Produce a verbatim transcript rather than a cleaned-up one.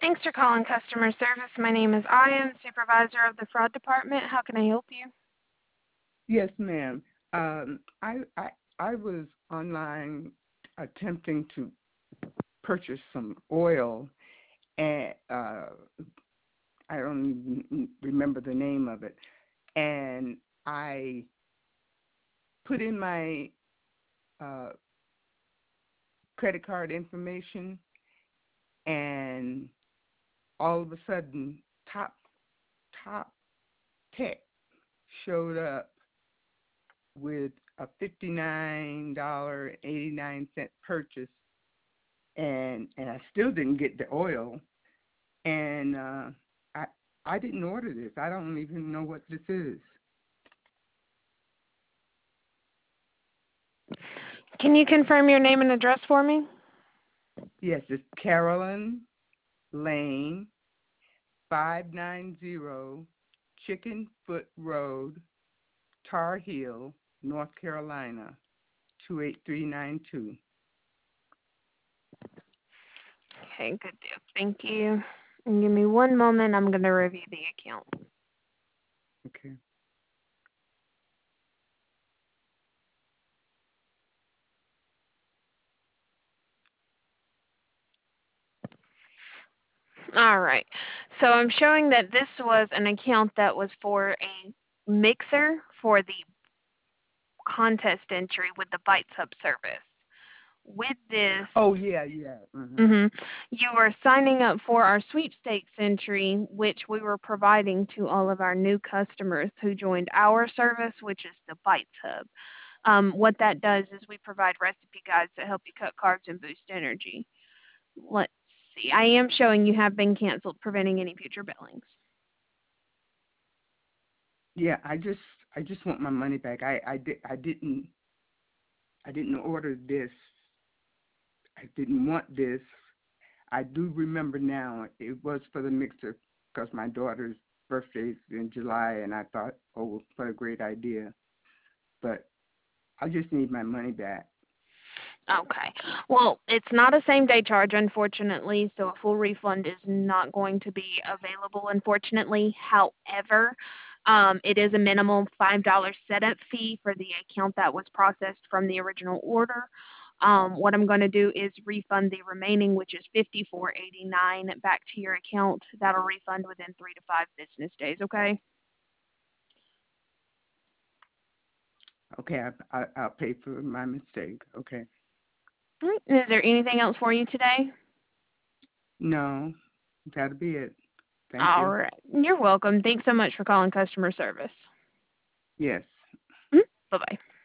Thanks for calling customer service. My name is Aya, supervisor of the fraud department. How can I help you? Yes, ma'am. Um, I, I I was online attempting to purchase some oil, and uh, I don't even remember the name of it. And I put in my uh, credit card information, and all of a sudden, Top Top Tech showed up with a fifty-nine dollars and eighty-nine cents purchase, and and I still didn't get the oil, and uh, I I didn't order this. I don't even know what this is. Can you confirm your name and address for me? Yes, it's Carolyn Lane, five ninety Chicken Foot Road, Tar Heel, North Carolina, two eight three nine two. Okay, good deal. Thank you. And give me one moment. I'm going to review the account. Okay. All right. So I'm showing that this was an account that was for a mixer for the contest entry with the Bites Hub service. With this, Oh yeah, yeah. Mhm. hmm you are signing up for our sweepstakes entry, which we were providing to all of our new customers who joined our service, which is the Bites Hub. Um, what that does is we provide recipe guides that help you cut carbs and boost energy. Let's see. I am showing you have been canceled, preventing any future billings. Yeah, I just I just want my money back. I I did I didn't I didn't order this. I didn't want this. I do remember now it was for the mixer because my daughter's birthday is in July, and I thought, oh, what a great idea. But I just need my money back. Okay. Well, it's not a same day charge, unfortunately, so a full refund is not going to be available, unfortunately. However, um, it is a minimum five dollars setup fee for the account that was processed from the original order. Um, what I'm going to do is refund the remaining, which is fifty-four eighty-nine, back to your account. That'll refund within three to five business days, okay? Okay, I, I, I'll pay for my mistake. Okay. All right. Is there anything else for you today? No, that'll be it. Thank All you. right. You're welcome. Thanks so much for calling customer service. Yes. Mhm. Bye-bye.